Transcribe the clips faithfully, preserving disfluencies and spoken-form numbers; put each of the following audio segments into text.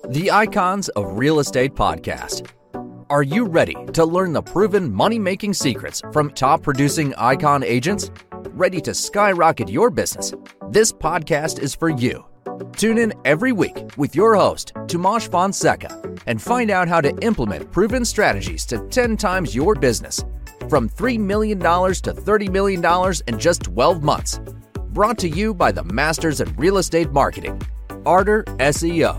The Icons of Real Estate Podcast. Are you ready to learn the proven money-making secrets from top-producing Icon agents? Ready to skyrocket your business? This podcast is for you. Tune in every week with your host, Tomasz Fonseca, and find out how to implement proven strategies to ten times your business, from three million dollars to thirty million dollars in just twelve months. Brought to you by the Masters in Real Estate Marketing, Arter S E O.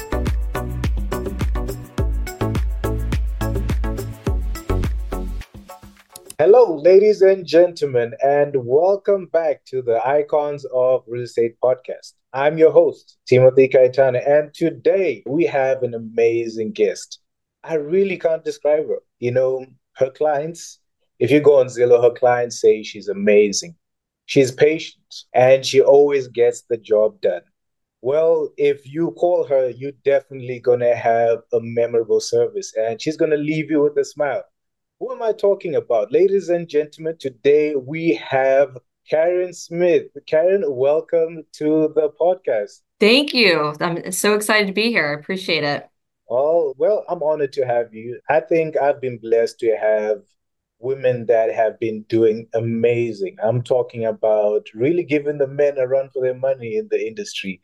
Hello, ladies and gentlemen, and welcome back to the Icons of Real Estate Podcast. I'm your host, Timothy Kaitana, and today we have an amazing guest. I really can't describe her. You know, her clients, if you go on Zillow, her clients say she's amazing. She's patient, and she always gets the job done. Well, if you call her, you're definitely going to have a memorable service, and she's going to leave you with a smile. Who am I talking about? Ladies and gentlemen, today we have Karen Smith. Karen, welcome to the podcast. Thank you. I'm so excited to be here. I appreciate it. Oh, well, I'm honored to have you. I think I've been blessed to have women that have been doing amazing. I'm talking about really giving the men a run for their money in the industry.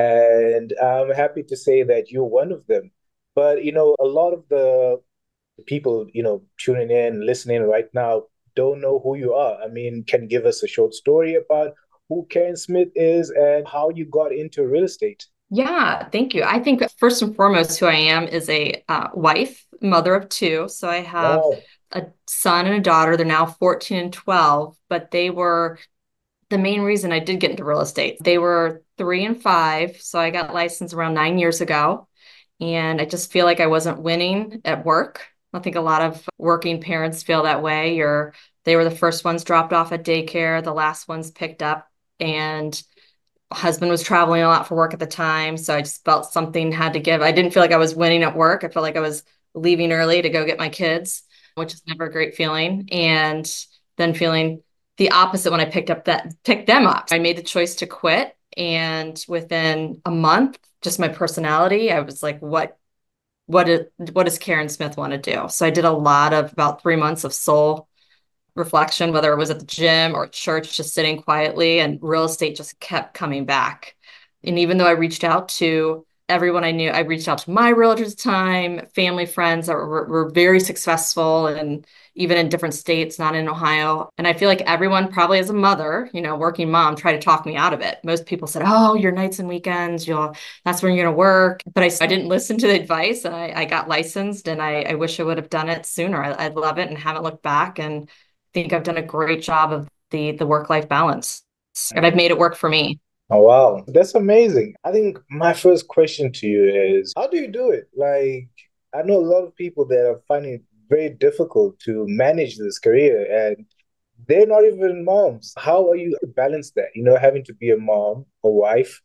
And I'm happy to say that you're one of them. But, you know, a lot of the people, you know, tuning in, listening right now, don't know who you are. I mean, can you give us a short story about who Karen Smith is and how you got into real estate? Yeah, thank you. I think first and foremost, who I am is a uh, wife, mother of two. So I have Wow. a son and a daughter. They're now fourteen and twelve, but they were the main reason I did get into real estate. They were three and five. So I got licensed around nine years ago. And I just feel like I wasn't winning at work. I think a lot of working parents feel that way. You're, they were the first ones dropped off at daycare, the last ones picked up, and husband was traveling a lot for work at the time. So I just felt something had to give. I didn't feel like I was winning at work. I felt like I was leaving early to go get my kids, which is never a great feeling. And then feeling the opposite when I picked up that, picked them up. I made the choice to quit. And within a month, just my personality, I was like, what What, is, what does Karen Smith want to do? So I did a lot of about three months of soul reflection, whether it was at the gym or church, just sitting quietly, and real estate just kept coming back. And even though I reached out to everyone I knew, I reached out to my realtors at the time, family, friends that were, were very successful, and even in different states, not in Ohio. And I feel like everyone, probably as a mother, you know, working mom, tried to talk me out of it. Most people said, oh, your nights and weekends, you'll, that's when you're going to work. But I, I didn't listen to the advice, and I, I got licensed, and I, I wish I would have done it sooner. I, I love it and haven't looked back, and think I've done a great job of the, the work-life balance, and I've made it work for me. Oh, wow. That's amazing. I think my first question to you is, how do you do it? Like, I know a lot of people that are finding it very difficult to manage this career, and they're not even moms. How are you to balance that? You know, having to be a mom, a wife,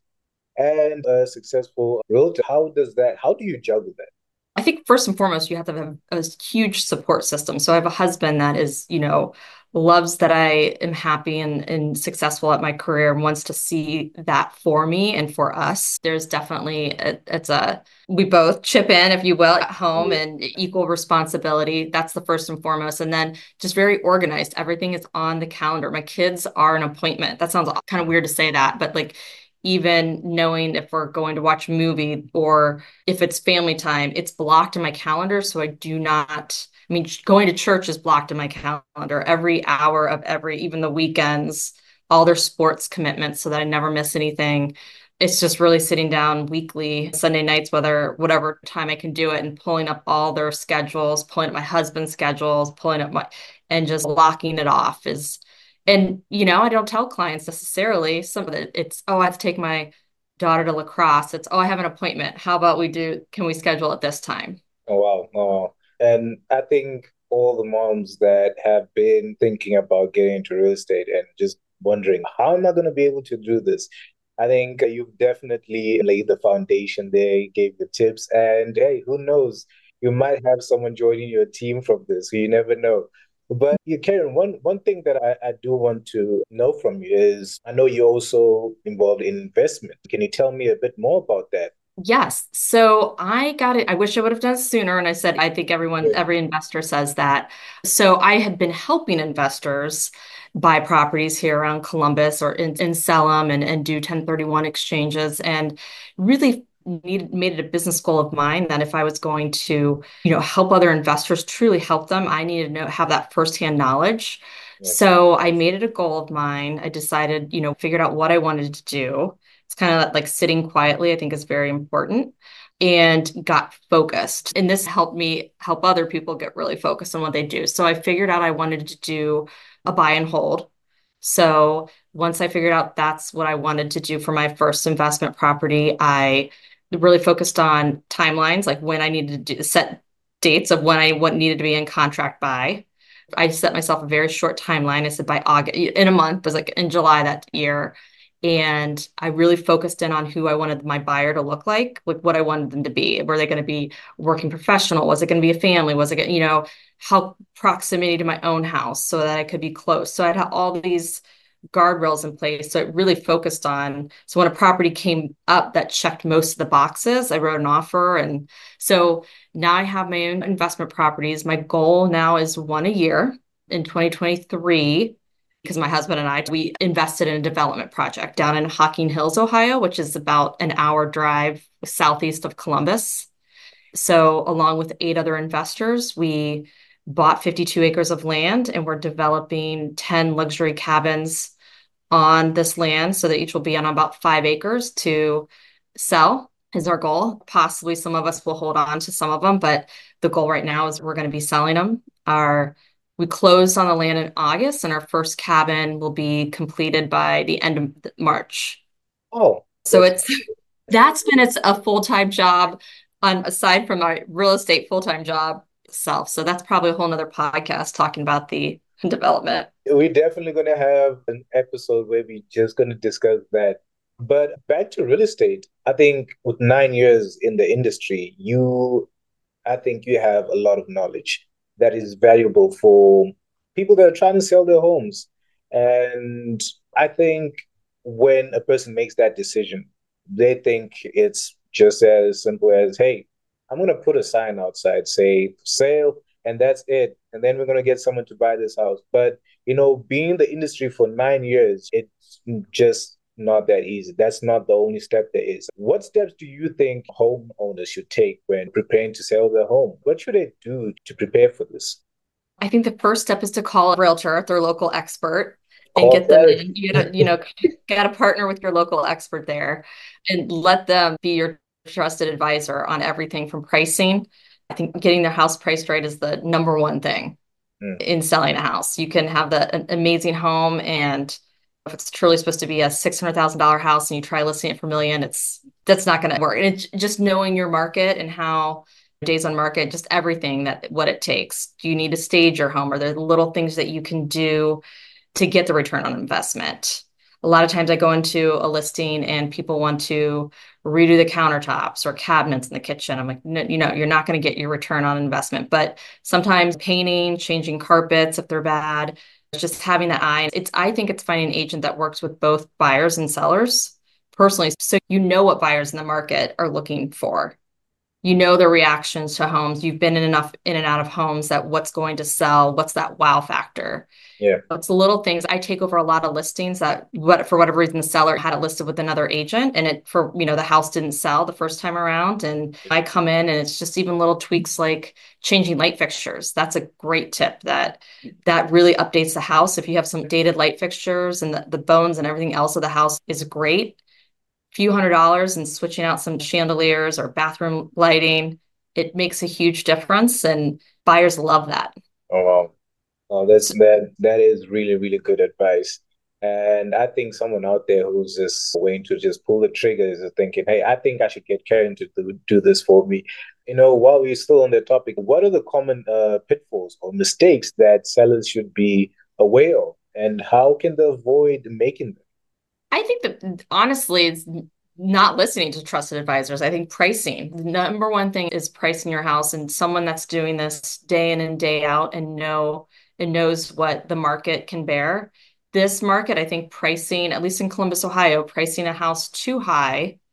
and a successful realtor. How does that, how do you juggle that? I think first and foremost, you have to have a, a huge support system. So I have a husband that is, you know, loves that I am happy and, and successful at my career, and wants to see that for me and for us. There's definitely, a, it's a, we both chip in, if you will, at home, and equal responsibility. That's the first and foremost. And then just very organized. Everything is on the calendar. My kids are an appointment. That sounds kind of weird to say that, but like, even knowing if we're going to watch a movie or if it's family time, it's blocked in my calendar. So I do not, I mean, going to church is blocked in my calendar every hour of every, even the weekends, all their sports commitments, so that I never miss anything. It's just really sitting down weekly, Sunday nights, whether whatever time I can do it, and pulling up all their schedules, pulling up my husband's schedules, pulling up my, and just locking it off is. And, you know, I don't tell clients necessarily some of it. It's, oh, I have to take my daughter to lacrosse. It's, oh, I have an appointment. How about we do, can we schedule it this time? Oh, wow. Oh, and I think all the moms that have been thinking about getting into real estate and just wondering, how am I going to be able to do this? I think you've definitely laid the foundation there, gave the tips, and hey, who knows? You might have someone joining your team from this. You never know. But you, Karen, one one thing that I, I do want to know from you is I know you're also involved in investment. Can you tell me a bit more about that? Yes. So I got it. I wish I would have done it sooner. And I said, I think everyone, Yeah. every investor says that. So I had been helping investors buy properties here around Columbus or in, and sell them and, and do ten thirty-one exchanges and really needed, made it a business goal of mine that if I was going to, you know, help other investors, truly help them, I needed to know, have that firsthand knowledge. Yes. So I made it a goal of mine. I decided, you know, figured out what I wanted to do. It's kind of like sitting quietly, I think is very important, and got focused. And this helped me help other people get really focused on what they do. So I figured out I wanted to do a buy and hold. So once I figured out that's what I wanted to do for my first investment property, I really focused on timelines, like when I needed to do, set dates of when I what needed to be in contract by. I set myself a very short timeline. I said by August, in a month, it was like in July that year. And I really focused in on who I wanted my buyer to look like, like what I wanted them to be. Were they going to be working professional? Was it going to be a family? Was it, you know, how proximity to my own house so that I could be close? So I'd have all these guardrails in place. So it really focused on, so when a property came up that checked most of the boxes, I wrote an offer. And so now I have my own investment properties. My goal now is one a year. In twenty twenty-three, because my husband and I, we invested in a development project down in Hocking Hills, Ohio, which is about an hour drive southeast of Columbus. So, along with eight other investors, we bought fifty-two acres of land and we're developing ten luxury cabins on this land so that each will be on about five acres to sell is our goal. Possibly some of us will hold on to some of them, but the goal right now is we're going to be selling them. Our we closed on the land in August, and our first cabin will be completed by the end of March. Oh, So that's it's that's been it's a full-time job on aside from my real estate full-time job itself. So that's probably a whole nother podcast talking about the development. we're definitely going to have an episode where we're just going to discuss that. But back to real estate, I think with nine years in the industry, you, I think you have a lot of knowledge that is valuable for people that are trying to sell their homes. And I think when a person makes that decision, they think it's just as simple as, hey, I'm going to put a sign outside, say, for sale, and that's it. And then we're going to get someone to buy this house. But, you know, being in the industry for nine years, it's just not that easy. That's not the only step there is. What steps do you think homeowners should take when preparing to sell their home? What should they do to prepare for this? I think the first step is to call a realtor, their local expert, and Call get them Derek. in. You gotta, you know, gotta partner with your local expert there and let them be your trusted advisor on everything from pricing. I think getting their house priced right is the number one thing Mm, in selling a house. You can have the an amazing home, and if it's truly supposed to be a six hundred thousand dollar house and you try listing it for a million, it's that's not going to work. And it's just knowing your market and how days on market, just everything that what it takes. Do you need to stage your home? Are there little things that you can do to get the return on investment? A lot of times I go into a listing and people want to redo the countertops or cabinets in the kitchen. I'm like, no, you know, you're not going to get your return on investment. But sometimes painting, changing carpets if they're bad, just having the eye. It's I think it's finding an agent that works with both buyers and sellers personally. So you know what buyers in the market are looking for. You know their reactions to homes. You've been in enough in and out of homes that what's going to sell, what's that wow factor. yeah. It's the little things. I take over a lot of listings that what for whatever reason the seller had it listed with another agent and it for you know the house didn't sell the first time around and I come in and it's just even little tweaks like changing light fixtures. That's a great tip that that really updates the house. If you have some dated light fixtures and the, the bones and everything else of the house is great, few hundred dollars and switching out some chandeliers or bathroom lighting, it makes a huge difference and buyers love that. Oh, wow. Oh, that's So, that that is really, really good advice. And I think someone out there who's just waiting to just pull the trigger is thinking, hey, I think I should get Karen to do, do this for me. You know, while we're still on the topic, what are the common uh, pitfalls or mistakes that sellers should be aware of, and how can they avoid making them? I think that honestly, it's not listening to trusted advisors. I think pricing, the number one thing is pricing your house and someone that's doing this day in and day out and know and knows what the market can bear. This market, I think pricing, at least in Columbus, Ohio, pricing a house too high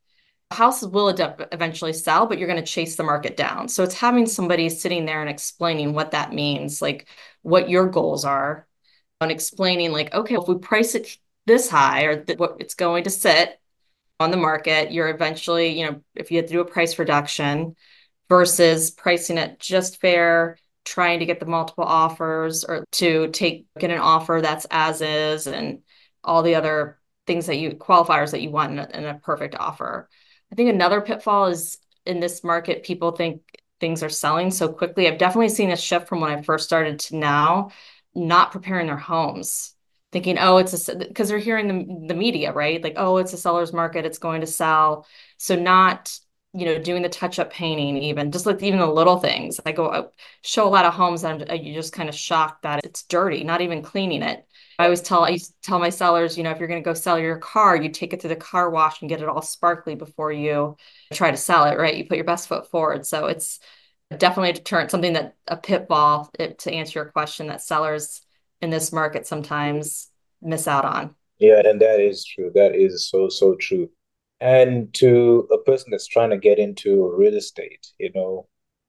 Houses will ad- eventually sell, but you're going to chase the market down. So it's having somebody sitting there and explaining what that means, like what your goals are, and explaining like, okay, if we price it this high or th- what it's going to sit on the market, you're eventually, you know, if you have to do a price reduction versus pricing it just fair, trying to get the multiple offers or to take get an offer that's as is and all the other things that you qualifiers that you want in a, in a perfect offer. I think another pitfall is in this market, people think things are selling so quickly. I've definitely seen a shift from when I first started to now, not preparing their homes, thinking, oh, it's a, because they're hearing the, the media, right? Like, oh, it's a seller's market, it's going to sell. So not, you know, doing the touch-up painting, even just like even the little things. I go I show a lot of homes and I'm, you're just kind of shocked that it's dirty, not even cleaning it. I always tell I used to tell my sellers, you know, if you're going to go sell your car, you take it to the car wash and get it all sparkly before you try to sell it, right? You put your best foot forward. So it's definitely a deterrent, something that a pitfall, it, to answer your question, that sellers in this market sometimes miss out on. Yeah, and that is true. That is so, so true. And to a person that's trying to get into real estate, you know,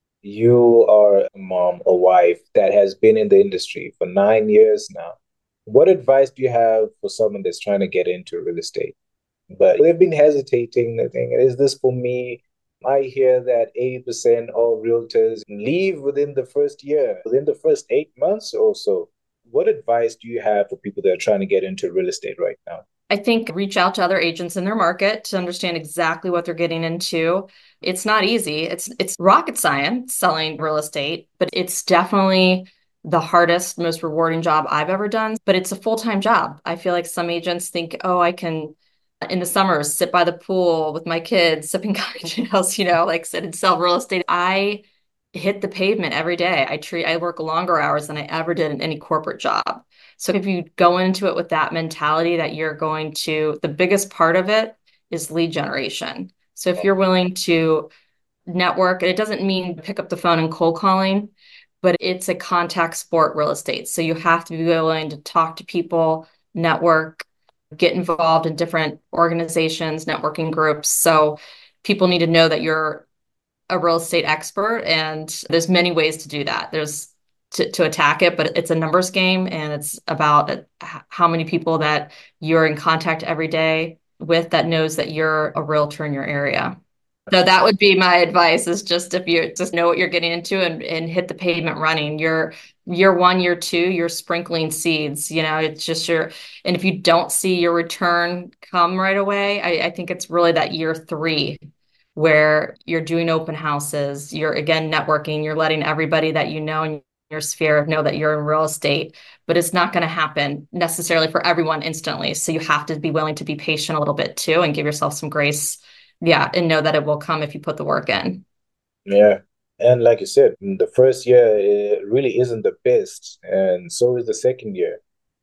you are a mom, a wife that has been in the industry for nine years now. What advice do you have for someone that's trying to get into real estate? But they've been hesitating. I think, is this for me? I hear that eighty percent of realtors leave within the first year, within the first eight months or so. What advice do you have for people that are trying to get into real estate right now? I think reach out to other agents in their market to understand exactly what they're getting into. It's not easy. It's it's rocket science selling real estate, but it's definitely the hardest, most rewarding job I've ever done. But it's a full-time job. I feel like some agents think, oh, I can in the summers sit by the pool with my kids, sipping cocktails, you know, like sit and sell real estate. I hit the pavement every day. I treat I work longer hours than I ever did in any corporate job. So if you go into it with that mentality that you're going to, the biggest part of it is lead generation. So if you're willing to network, it doesn't mean pick up the phone and cold calling, but it's a contact sport, real estate. So you have to be willing to talk to people, network, get involved in different organizations, networking groups. So people need to know that you're a real estate expert, and there's many ways to do that. There's to, to attack it, but it's a numbers game, and it's about how many people that you're in contact every day with that knows that you're a realtor in your area. So that would be my advice, is just if you just know what you're getting into and, and hit the pavement running. You're year one, year two, you're sprinkling seeds, you know, it's just your, and if you don't see your return come right away, I, I think it's really that year three where you're doing open houses, you're again networking, you're letting everybody that you know in your sphere know that you're in real estate, but it's not going to happen necessarily for everyone instantly. So you have to be willing to be patient a little bit too and give yourself some grace. Yeah, and know that it will come if you put the work in. Yeah. And like you said, the first year it really isn't the best, and so is the second year.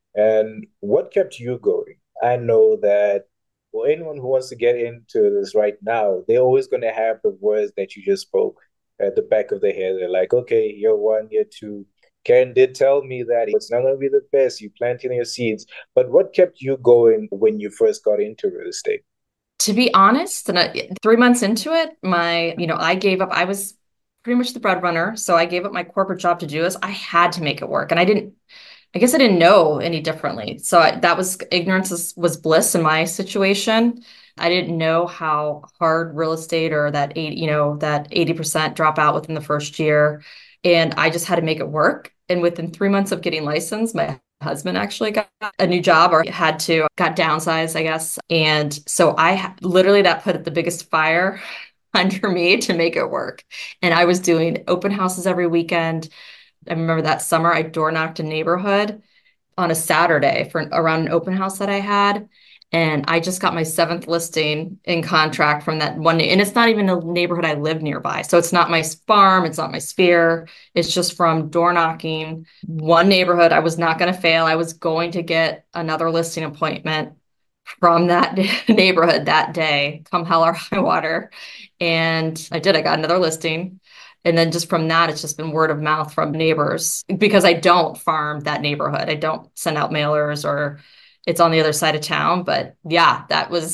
And what kept you going? I know that for anyone who wants to get into this right now, they're always going to have the words that you just spoke at the back of their head. They're like, okay, year one, year two. Karen did tell me that it's not going to be the best. You planting your seeds. But what kept you going when you first got into real estate? To be honest, and I, three months into it, my, you know, I gave up. I was pretty much the breadwinner. So I gave up my corporate job to do this. I had to make it work. And I didn't, I guess I didn't know any differently. So I, that was ignorance was, was bliss in my situation. I didn't know how hard real estate or that eight, you know, that eighty percent dropout within the first year. And I just had to make it work. And within three months of getting licensed, my husband actually got a new job or had to got downsized, I guess. And so I literally that put the biggest fire under me to make it work. And I was doing open houses every weekend. I remember that summer I door knocked a neighborhood on a Saturday for around an open house that I had. And I just got my seventh listing in contract from that one. And it's not even a neighborhood I live nearby. So it's not my farm. It's not my sphere. It's just from door knocking one neighborhood. I was not going to fail. I was going to get another listing appointment from that neighborhood that day, come hell or high water. And I did. I got another listing. And then just from that, it's just been word of mouth from neighbors because I don't farm that neighborhood. I don't send out mailers or it's on the other side of town. But yeah, that was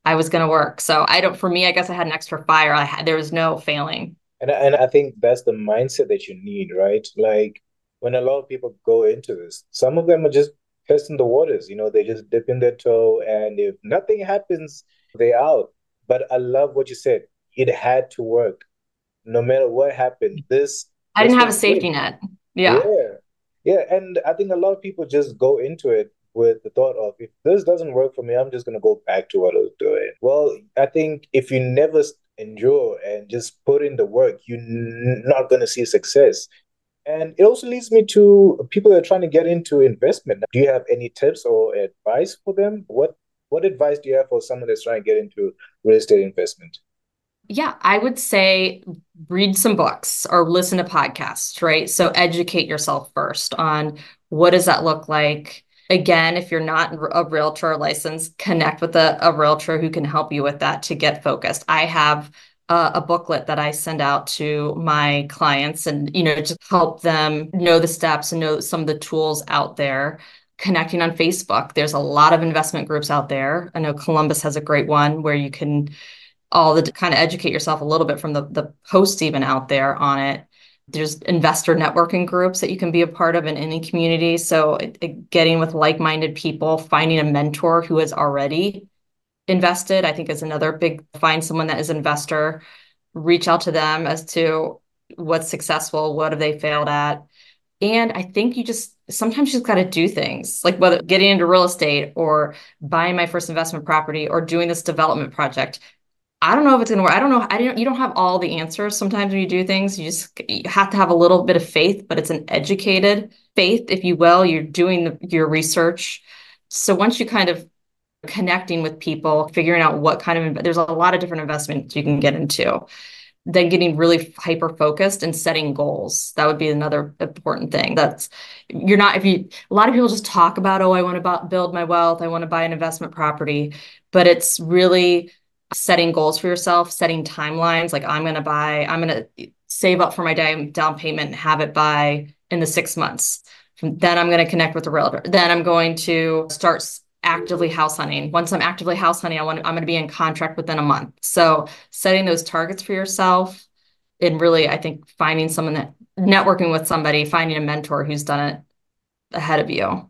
I was going to work. So I don't, for me, I guess I had an extra fire. I had, there was no failing. And I- and I think that's the mindset that you need, right? Like when a lot of people go into this, some of them are just testing the waters, you know, they just dip in their toe, and if nothing happens, they're out. But I love what you said. It had to work. No matter what happened, this I this didn't have a was safety good. net. Yeah. Yeah. Yeah. And I think a lot of people just go into it with the thought of, if this doesn't work for me, I'm just going to go back to what I was doing. Well, I think if you never s- endure and just put in the work, you're n- not going to see success. And it also leads me to people that are trying to get into investment. Do you have any tips or advice for them? What what advice do you have for someone that's trying to get into real estate investment? Yeah, I would say read some books or listen to podcasts, right? So educate yourself first on what does that look like. Again, if you're not a realtor or licensed, connect with a, a realtor who can help you with that to get focused. I have a, a booklet that I send out to my clients and, you know, just help them know the steps and know some of the tools out there. Connecting on Facebook. There's a lot of investment groups out there. I know Columbus has a great one where you can all the kind of educate yourself a little bit from the, the posts even out there on it. There's investor networking groups that you can be a part of in any community. So it, it, getting with like-minded people, finding a mentor who has already invested, I think is another big, find someone that is an investor, reach out to them as to what's successful, what have they failed at. And I think you just sometimes you just got to do things like whether getting into real estate or buying my first investment property or doing this development project. I don't know if it's gonna work. I don't know. I don't, you don't have all the answers. Sometimes when you do things, you just you have to have a little bit of faith, but it's an educated faith, if you will. You're doing the, your research. So once you kind of connecting with people, figuring out what kind of, there's a lot of different investments you can get into, then getting really hyper focused and setting goals. That would be another important thing. That's you're not, if you, a lot of people just talk about, oh, I want to build my wealth. I want to buy an investment property, but it's really setting goals for yourself, setting timelines. Like I'm going to buy, I'm going to save up for my down down payment and have it by in the six months. Then I'm going to connect with the realtor. Then I'm going to start actively house hunting. Once I'm actively house hunting, I want I'm going to be in contract within a month. So setting those targets for yourself and really, I think finding someone that networking with somebody, finding a mentor who's done it ahead of you.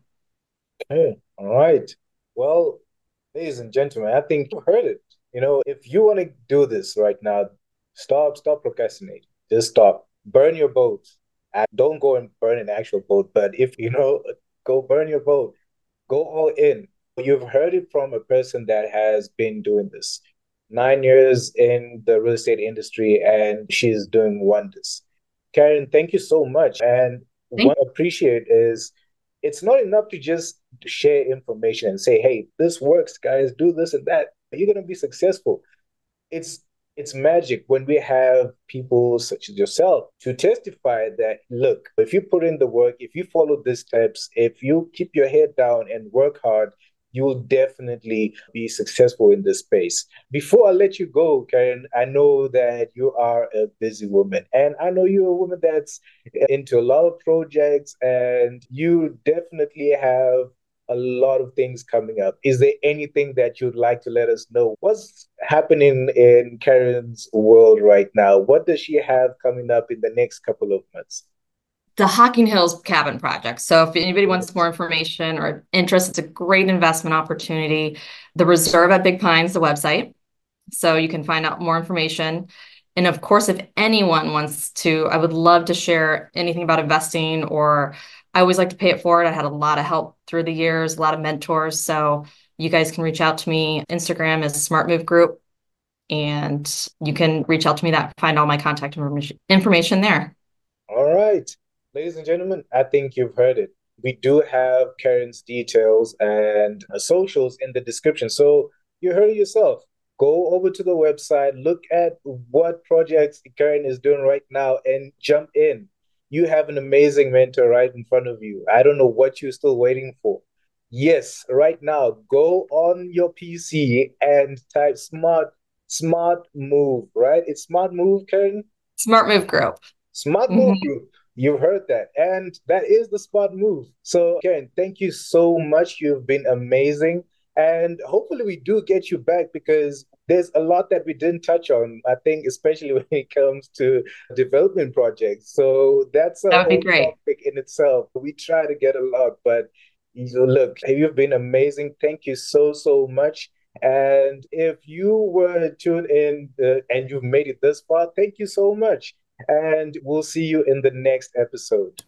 Okay. All right. Well, ladies and gentlemen, I think you heard it. You know, if you want to do this right now, stop, stop procrastinating. Just stop. Burn your boat. And don't go and burn an actual boat, but if you know, go burn your boat. Go all in. You've heard it from a person that has been doing this nine years in the real estate industry, and she's doing wonders. Karen, thank you so much. And Thank what I appreciate is it's not enough to just share information and say, hey, this works, guys, do this and that. You're going to be successful. It's it's magic when we have people such as yourself to testify that, look, if you put in the work, if you follow these steps, if you keep your head down and work hard, you will definitely be successful in this space. Before I let you go, Karen, I know that you are a busy woman, and I know you're a woman that's into a lot of projects, and you definitely have a lot of things coming up. Is there anything that you'd like to let us know? What's happening in Karen's world right now? What does she have coming up in the next couple of months? The Hocking Hills Cabin Project. So if anybody wants Yes. more information or interest, it's a great investment opportunity. The Reserve at Big Pines, the website. So you can find out more information. And of course, if anyone wants to, I would love to share anything about investing, or I always like to pay it forward. I had a lot of help through the years, a lot of mentors. So you guys can reach out to me. Instagram is Smart Move Group, and you can reach out to me that find all my contact information information there. All right. Ladies and gentlemen, I think you've heard it. We do have Karen's details and uh, socials in the description. So you heard it yourself. Go over to the website, look at what projects Karen is doing right now, and jump in. You have an amazing mentor right in front of you. I don't know what you're still waiting for. Yes, right now, go on your P C and type smart, smart move, right? It's smart move, Karen. Smart Move Group. Smart move Mhm. group. You've heard that. And that is the smart move. So, Karen, thank you so much. You've been amazing. And hopefully we do get you back because there's a lot that we didn't touch on, I think, especially when it comes to development projects. So that's a That would be whole great. topic in itself. We try to get a lot, but you look, you've been amazing. Thank you so, so much. And if you were tuned in uh, and you've made it this far, thank you so much. And we'll see you in the next episode.